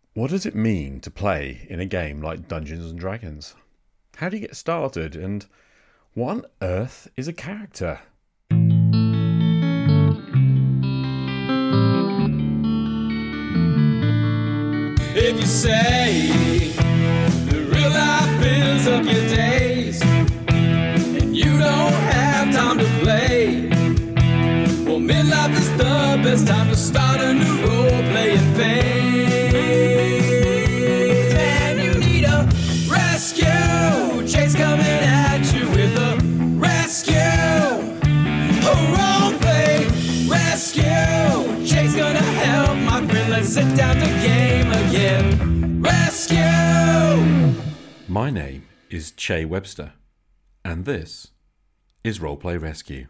What does it mean to play in a game like Dungeons and Dragons? How do you get started? And what on earth is a character? If you say the real life fills up your days and you don't have time to play, well, midlife is the best time to start a new role-playing phase. And you need a rescue. Chase coming at you with a rescue. A role-play rescue. Chase gonna help, my friend. Let's sit down to game again. Rescue. My name is Che Webster, and this is Roleplay Rescue.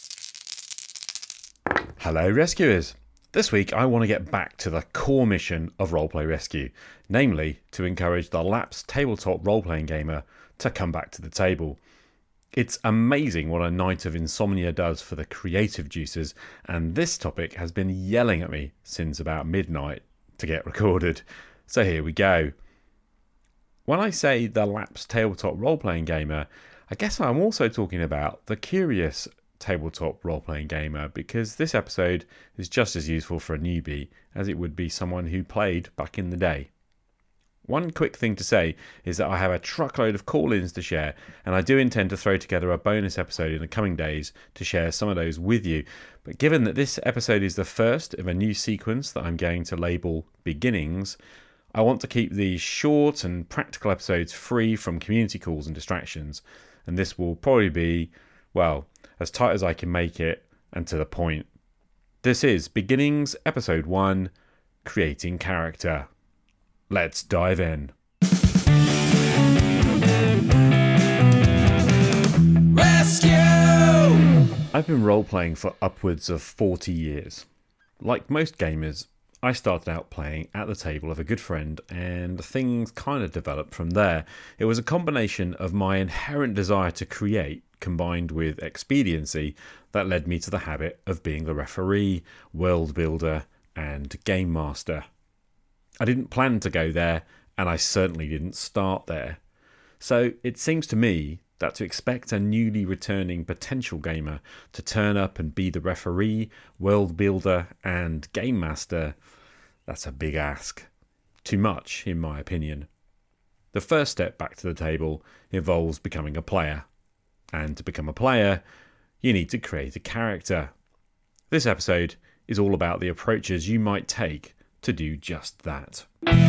Hello, rescuers! This week I want to get back to the core mission of Roleplay Rescue, namely to encourage the lapsed tabletop role-playing gamer to come back to the table. It's amazing what a night of insomnia does for the creative juices, and this topic has been yelling at me since about midnight to get recorded. So here we go. When I say the lapsed tabletop role-playing gamer, I guess I'm also talking about the curious tabletop role-playing gamer, because this episode is just as useful for a newbie as it would be someone who played back in the day. One quick thing to say is that I have a truckload of call-ins to share, and I do intend to throw together a bonus episode in the coming days to share some of those with you. But given that this episode is the first of a new sequence that I'm going to label Beginnings, I want to keep these short and practical episodes free from community calls and distractions, and this will probably be, well, as tight as I can make it and to the point. This is Beginnings Episode 1, Creating Character. Let's dive in. Rescue. I've been role-playing for upwards of 40 years. Like most gamers, I started out playing at the table of a good friend, and things kind of developed from there. It was a combination of my inherent desire to create combined with expediency that led me to the habit of being the referee, world builder, and game master. I didn't plan to go there, and I certainly didn't start there. So it seems to me that to expect a newly returning potential gamer to turn up and be the referee, world builder, and game master, that's a big ask. Too much, in my opinion. The first step back to the table involves becoming a player. And to become a player, you need to create a character. This episode is all about the approaches you might take to do just that.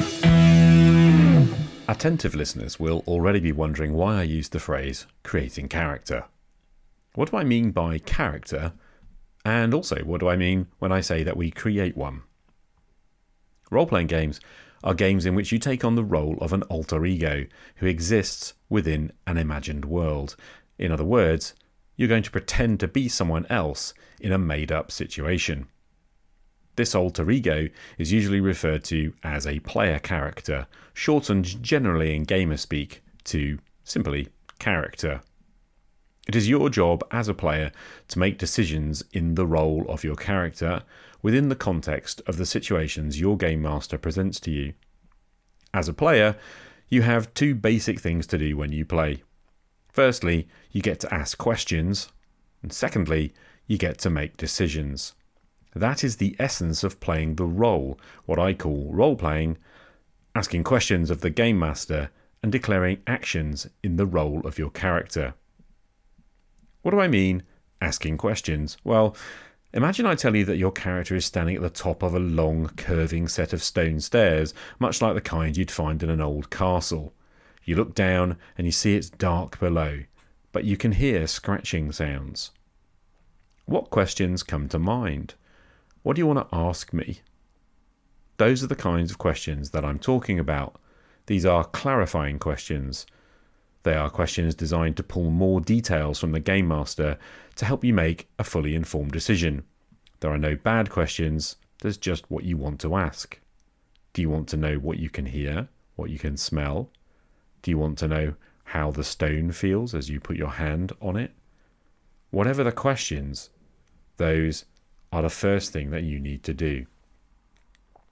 Attentive listeners will already be wondering why I use the phrase creating character. What do I mean by character? And also, what do I mean when I say that we create one? Role-playing games are games in which you take on the role of an alter ego who exists within an imagined world. In other words, you're going to pretend to be someone else in a made-up situation. This alter ego is usually referred to as a player character, shortened generally in gamer speak to simply character. It is your job as a player to make decisions in the role of your character within the context of the situations your game master presents to you. As a player, you have two basic things to do when you play. Firstly, you get to ask questions, and secondly, you get to make decisions. That is the essence of playing the role, what I call role-playing, asking questions of the game master and declaring actions in the role of your character. What do I mean, asking questions? Well, imagine I tell you that your character is standing at the top of a long, curving set of stone stairs, much like the kind you'd find in an old castle. You look down and you see it's dark below, but you can hear scratching sounds. What questions come to mind? What do you want to ask me? Those are the kinds of questions that I'm talking about. These are clarifying questions. They are questions designed to pull more details from the game master to help you make a fully informed decision. There are no bad questions, there's just what you want to ask. Do you want to know what you can hear, what you can smell? Do you want to know how the stone feels as you put your hand on it? Whatever the questions, those are the first thing that you need to do.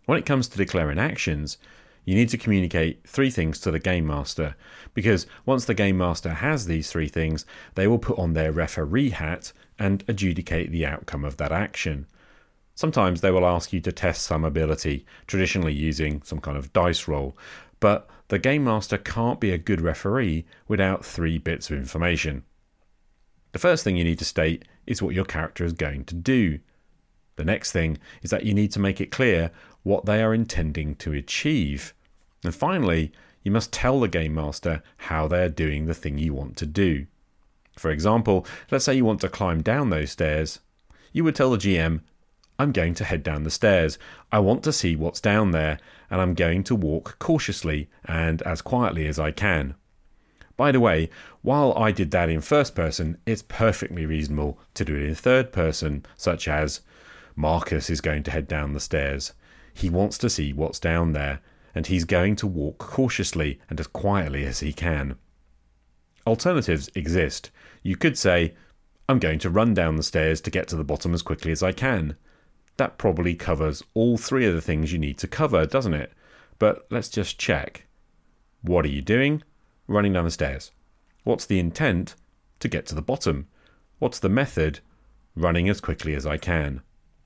When it comes to declaring actions, you need to communicate 3 things to the Game Master, because once the Game Master has these 3 things, they will put on their referee hat and adjudicate the outcome of that action. Sometimes they will ask you to test some ability, traditionally using some kind of dice roll, but the Game Master can't be a good referee without 3 bits of information. The first thing you need to state is what your character is going to do. The next thing is that you need to make it clear what they are intending to achieve. And finally, you must tell the Game Master how they are doing the thing you want to do. For example, let's say you want to climb down those stairs. You would tell the GM, I'm going to head down the stairs. I want to see what's down there, and I'm going to walk cautiously and as quietly as I can. By the way, while I did that in first person, it's perfectly reasonable to do it in third person, such as, Marcus is going to head down the stairs. He wants to see what's down there, and he's going to walk cautiously and as quietly as he can. Alternatives exist. You could say, I'm going to run down the stairs to get to the bottom as quickly as I can. That probably covers all 3 of the things you need to cover, doesn't it? But let's just check. What are you doing? Running down the stairs. What's the intent? To get to the bottom. What's the method? Running as quickly as I can.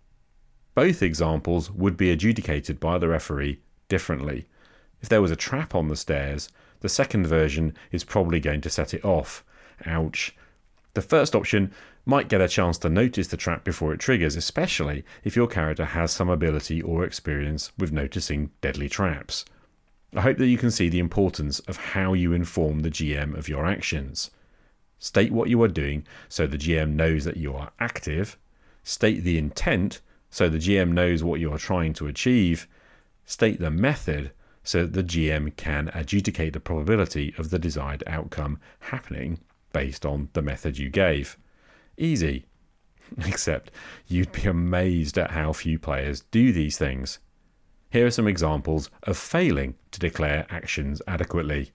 Both examples would be adjudicated by the referee differently. If there was a trap on the stairs, the second version is probably going to set it off. Ouch. The first option might get a chance to notice the trap before it triggers, especially if your character has some ability or experience with noticing deadly traps. I hope that you can see the importance of how you inform the GM of your actions. State what you are doing so the GM knows that you are active. State the intent so the GM knows what you are trying to achieve. State the method so that the GM can adjudicate the probability of the desired outcome happening based on the method you gave. Easy. Except you'd be amazed at how few players do these things. Here are some examples of failing to declare actions adequately.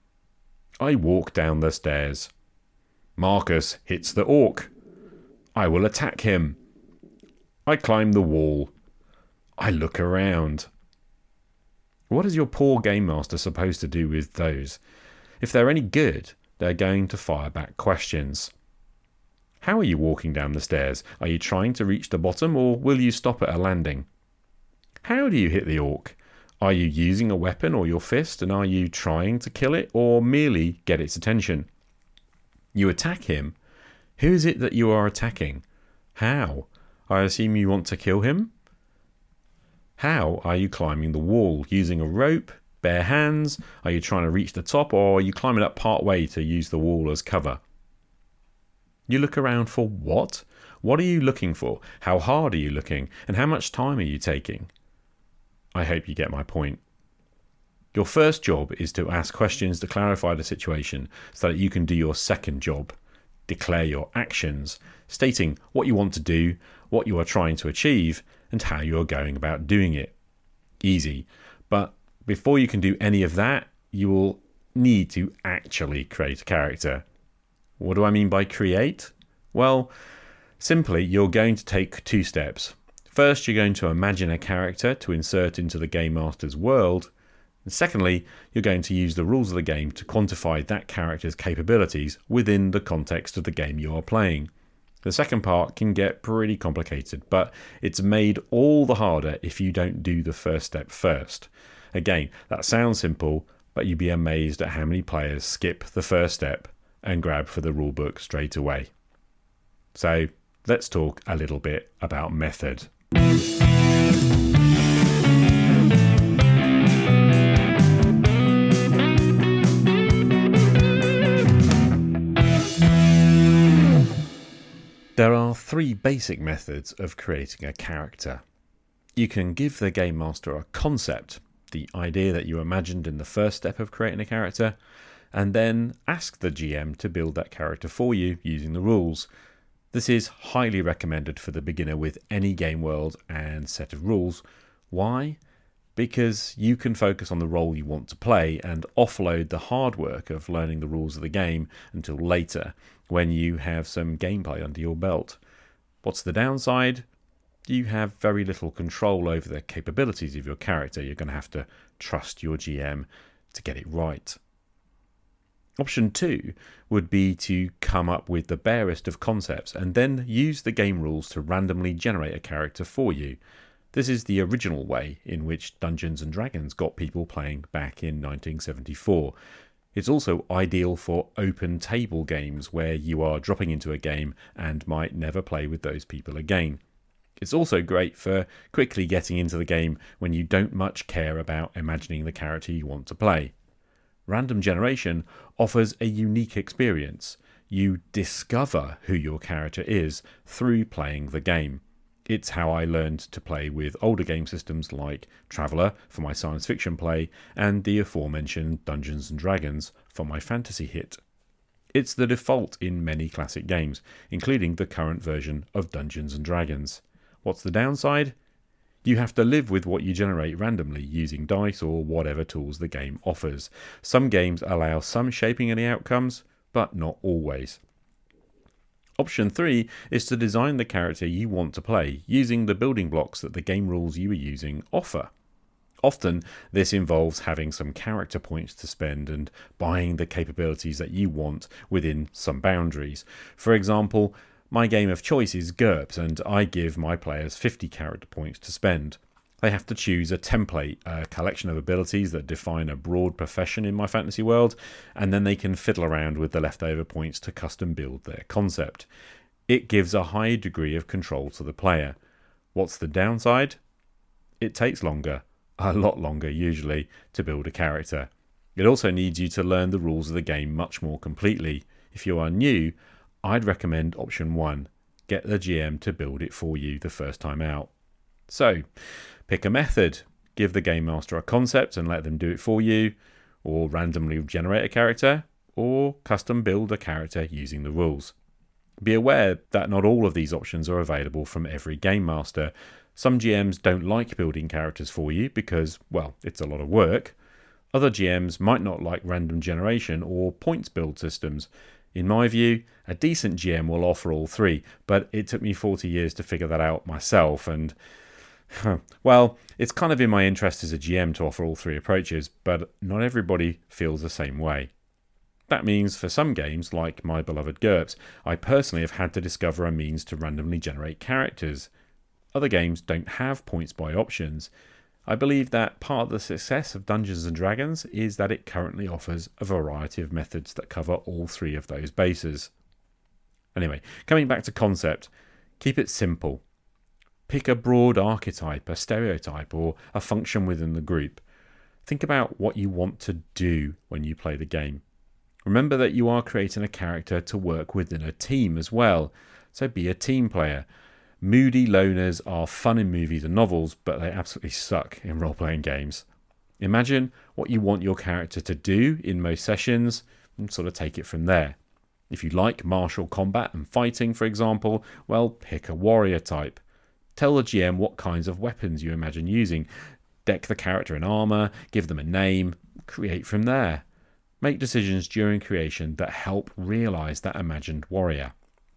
I walk down the stairs. Marcus hits the orc. I will attack him. I climb the wall. I look around. What is your poor Game Master supposed to do with those? If they're any good, they're going to fire back questions. How are you walking down the stairs? Are you trying to reach the bottom, or will you stop at a landing? How do you hit the orc? Are you using a weapon or your fist, and are you trying to kill it or merely get its attention? You attack him. Who is it that you are attacking? How? I assume you want to kill him? How are you climbing the wall? Using a rope? Bare hands? Are you trying to reach the top, or are you climbing up part way to use the wall as cover? You look around for what? What are you looking for? How hard are you looking? And how much time are you taking? I hope you get my point. Your first job is to ask questions to clarify the situation so that you can do your second job. Declare your actions, stating what you want to do, what you are trying to achieve, and how you are going about doing it. Easy. But before you can do any of that, you will need to actually create a character. What do I mean by create? Well, simply, you're going to take 2 steps. First, you're going to imagine a character to insert into the Game Master's world. And secondly, you're going to use the rules of the game to quantify that character's capabilities within the context of the game you are playing. The second part can get pretty complicated, but it's made all the harder if you don't do the first step first. Again, that sounds simple, but you'd be amazed at how many players skip the first step and grab for the rulebook straight away. So let's talk a little bit about method. There are 3 basic methods of creating a character. You can give the Game Master a concept, the idea that you imagined in the first step of creating a character, and then ask the GM to build that character for you using the rules. This is highly recommended for the beginner with any game world and set of rules. Why? Because you can focus on the role you want to play and offload the hard work of learning the rules of the game until later, when you have some gameplay under your belt. What's the downside? you have very little control over the capabilities of your character. You're going to have to trust your GM to get it right. Option 2 would be to come up with the barest of concepts and then use the game rules to randomly generate a character for you. This is the original way in which Dungeons & Dragons got people playing back in 1974. It's also ideal for open table games where you are dropping into a game and might never play with those people again. It's also great for quickly getting into the game when you don't much care about imagining the character you want to play. Random generation offers a unique experience. You discover who your character is through playing the game. It's how I learned to play with older game systems like Traveller for my science fiction play and the aforementioned Dungeons & Dragons for my fantasy hit. It's the default in many classic games, including the current version of Dungeons & Dragons. What's the downside? You have to live with what you generate randomly using dice or whatever tools the game offers. Some games allow some shaping of the outcomes, but not always. Option 3 is to design the character you want to play using the building blocks that the game rules you are using offer. Often this involves having some character points to spend and buying the capabilities that you want within some boundaries. For example, my game of choice is GURPS and I give my players 50 character points to spend. They have to choose a template, a collection of abilities that define a broad profession in my fantasy world, and then they can fiddle around with the leftover points to custom build their concept. It gives a high degree of control to the player. What's the downside? It takes longer, a lot longer usually, to build a character. It also needs you to learn the rules of the game much more completely. If you are new, I'd recommend option 1. Get the GM to build it for you the first time out. So, pick a method. Give the Game Master a concept and let them do it for you, or randomly generate a character, or custom build a character using the rules. Be aware that not all of these options are available from every Game Master. Some GMs don't like building characters for you because, well, it's a lot of work. Other GMs might not like random generation or points build systems. In my view, a decent GM will offer all three, but it took me 40 years to figure that out myself, and well, it's kind of in my interest as a GM to offer all three approaches, but not everybody feels the same way. That means for some games, like my beloved GURPS, I personally have had to discover a means to randomly generate characters. Other games don't have points buy options. I believe that part of the success of Dungeons & Dragons is that it currently offers a variety of methods that cover all three of those bases. Anyway, coming back to concept, keep it simple. Pick a broad archetype, a stereotype, or a function within the group. Think about what you want to do when you play the game. Remember that you are creating a character to work within a team as well, so be a team player. Moody loners are fun in movies and novels, but they absolutely suck in role-playing games. Imagine what you want your character to do in most sessions and sort of take it from there. If you like martial combat and fighting, for example, well, pick a warrior type. Tell the GM what kinds of weapons you imagine using. Deck the character in armour, give them a name, create from there. Make decisions during creation that help realise that imagined warrior.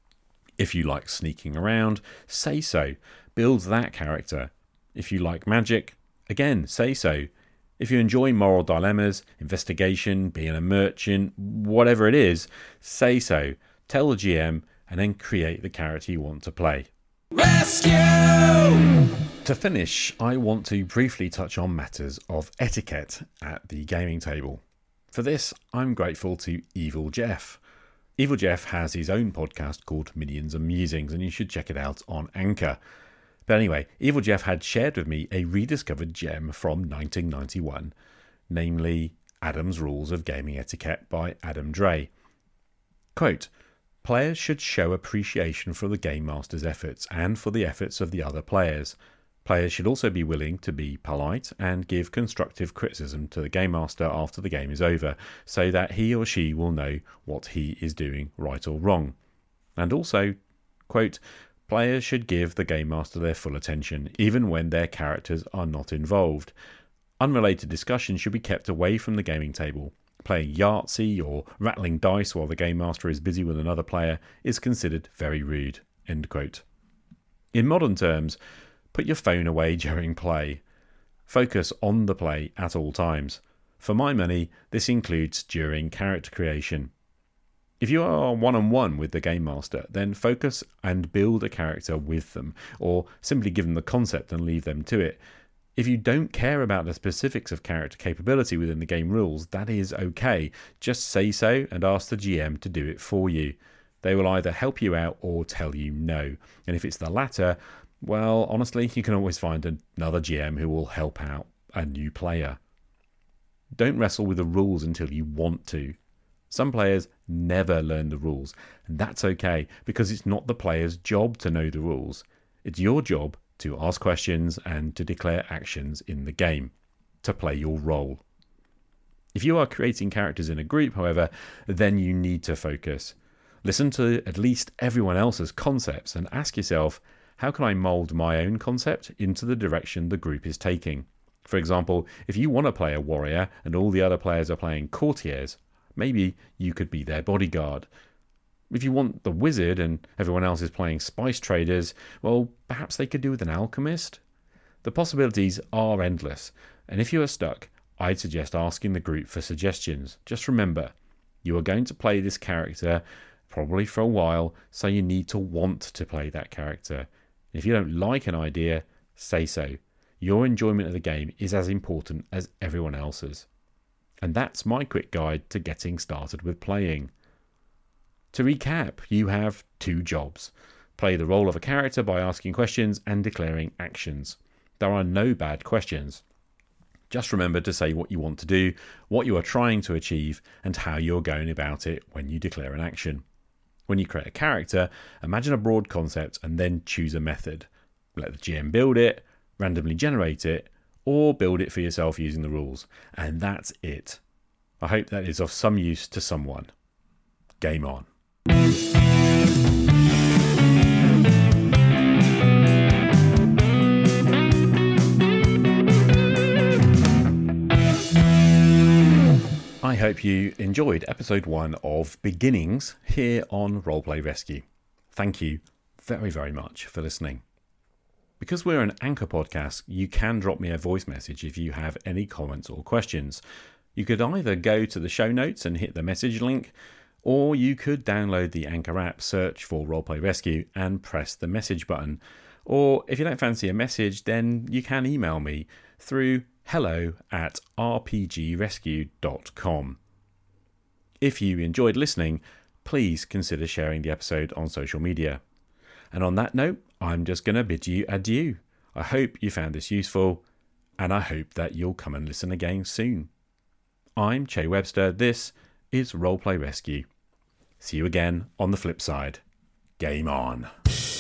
If you like sneaking around, say so. Build that character. If you like magic, again, say so. If you enjoy moral dilemmas, investigation, being a merchant, whatever it is, say so. Tell the GM and then create the character you want to play. Rescue! To finish, I want to briefly touch on matters of etiquette at the gaming table. For this, I'm grateful to Evil Jeff. Evil Jeff has his own podcast called Minions and Musings, and you should check it out on Anchor. But anyway, Evil Jeff had shared with me a rediscovered gem from 1991, namely Adam's Rules of Gaming Etiquette by Adam Dray. Quote, "Players should show appreciation for the Game Master's efforts and for the efforts of the other players. Players should also be willing to be polite and give constructive criticism to the Game Master after the game is over, so that he or she will know what he is doing right or wrong. And also," quote, "players should give the Game Master their full attention, even when their characters are not involved. Unrelated discussions should be kept away from the gaming table. Playing Yahtzee or rattling dice while the Game Master is busy with another player is considered very rude." End quote. In modern terms, put your phone away during play. Focus on the play at all times. For my money, this includes during character creation. If you are one-on-one with the Game Master, then focus and build a character with them, or simply give them the concept and leave them to it. If you don't care about the specifics of character capability within the game rules, that is okay. Just say so and ask the GM to do it for you. They will either help you out or tell you no. And if it's the latter, well, honestly, you can always find another GM who will help out a new player. Don't wrestle with the rules until you want to. Some players never learn the rules, and that's okay, because it's not the player's job to know the rules. It's your job to ask questions and to declare actions in the game, to play your role. If you are creating characters in a group, however, then you need to focus. Listen to at least everyone else's concepts and ask yourself, how can I mould my own concept into the direction the group is taking? For example, if you want to play a warrior and all the other players are playing courtiers, maybe you could be their bodyguard. If you want the wizard and everyone else is playing spice traders, well, perhaps they could do with an alchemist. The possibilities are endless, and if you are stuck, I'd suggest asking the group for suggestions. Just remember, you are going to play this character probably for a while, so you need to want to play that character. If you don't like an idea, say so. Your enjoyment of the game is as important as everyone else's. And that's my quick guide to getting started with playing. To recap, you have 2 jobs. Play the role of a character by asking questions and declaring actions. There are no bad questions. Just remember to say what you want to do, what you are trying to achieve, and how you're going about it when you declare an action. When you create a character, imagine a broad concept and then choose a method. Let the GM build it, randomly generate it, or build it for yourself using the rules. And that's it. I hope that is of some use to someone. Game on. I hope you enjoyed episode 1 of Beginnings here on Roleplay Rescue. Thank you very, very much for listening. Because we're an Anchor podcast, you can drop me a voice message if you have any comments or questions. You could either go to the show notes and hit the message link, or you could download the Anchor app, search for Roleplay Rescue and press the message button. Or if you don't fancy a message, then you can email me through hello@rpgrescue.com. If you enjoyed listening, please consider sharing the episode on social media. And on that note, I'm just going to bid you adieu. I hope you found this useful, and I hope that you'll come and listen again soon. I'm Che Webster. This is Roleplay Rescue. See you again on the flip side. Game on.